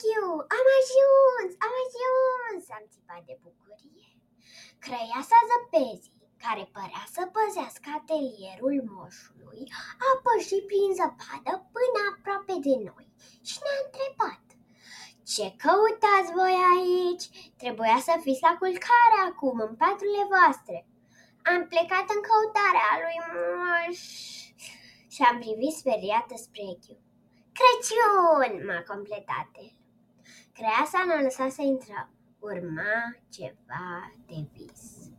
Crechiu, am ajuns, am țipat de bucurie. Crăiasa Zăpezii, care părea să păzească atelierul moșului, a pășit prin zăpadă până aproape de noi și ne-a întrebat: ce căutați voi aici? Trebuia să fiți la culcare acum, în paturile voastre. Am plecat în căutarea lui Moș și am privit speriată spre Echiu. Crăciun, m-a completat el. Creasa ne-a lăsat să intrăm. Urma ceva de vis.